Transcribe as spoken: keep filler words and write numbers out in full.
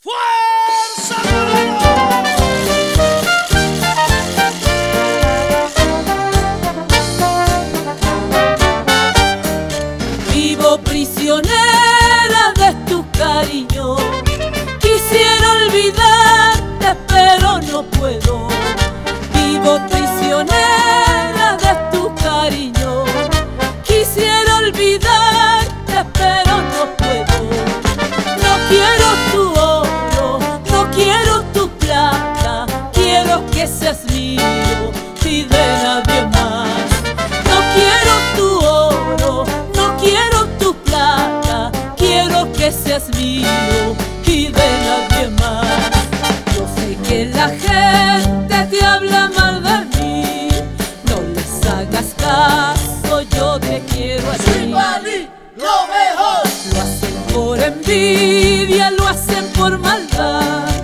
¡Fuerza, Guerrero! Vivo prisionera de tu cariño, quisiera olvidarte pero no puedo. Vivo prisionera de tu cariño, quisiera olvidarte pero no puedo. No quiero tu oro, no quiero tu plata, quiero que seas mío y de nadie más. No quiero tu oro, no quiero tu plata, quiero que seas mío y de nadie más. Yo sé que la gente te habla mal de mí, no les hagas caso, yo te quiero así. ¡Lo mejor! Lo hacen por envidia, lo hacen por maldad,